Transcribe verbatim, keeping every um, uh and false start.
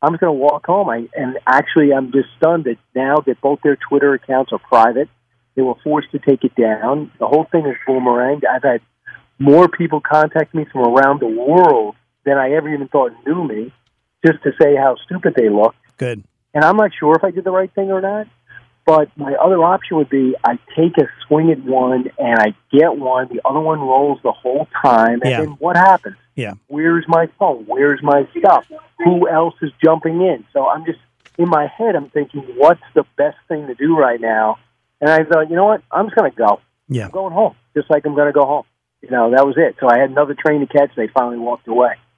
I'm just going to walk home. I, and actually, I'm just stunned that now that both their Twitter accounts are private, they were forced to take it down. The whole thing is boomeranged. I've had more people contact me from around the world than I ever even thought knew me, just to say how stupid they look. Good. And I'm not sure if I did the right thing or not. But my other option would be I take a swing at one and I get one. The other one rolls the whole time. And Yeah. then what happens? Yeah. Where's my phone? Where's my stuff? Who else is jumping in? So I'm just, in my head, I'm thinking, what's the best thing to do right now? And I thought, you know what? I'm just going to go. Yeah. I'm going home, just like I'm going to go home. You know, that was it. So I had another train to catch. They finally walked away.